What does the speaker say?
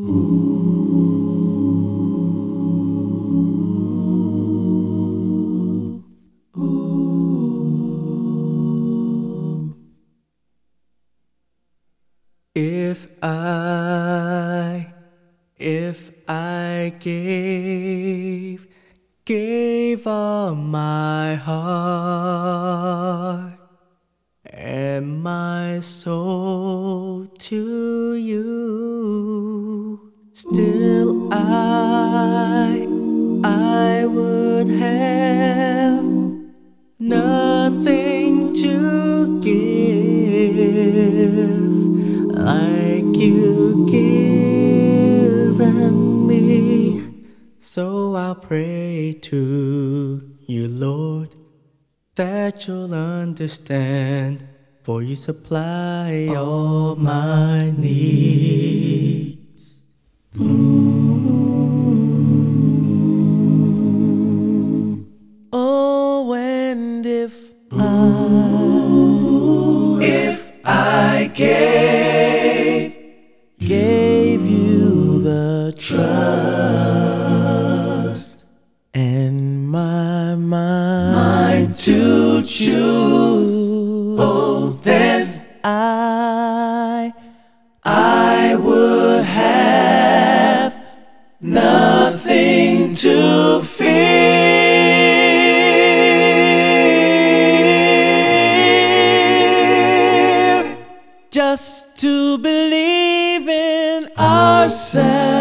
If I gave all my heart and my soul to you, still I would have nothing to give like you given me. So I'll pray to you, Lord, that you'll understand, for you supply all my needs. Oh, and if I gave you the trust and my mind to choose, oh, then I would have nothing to fear, just to believe in ourselves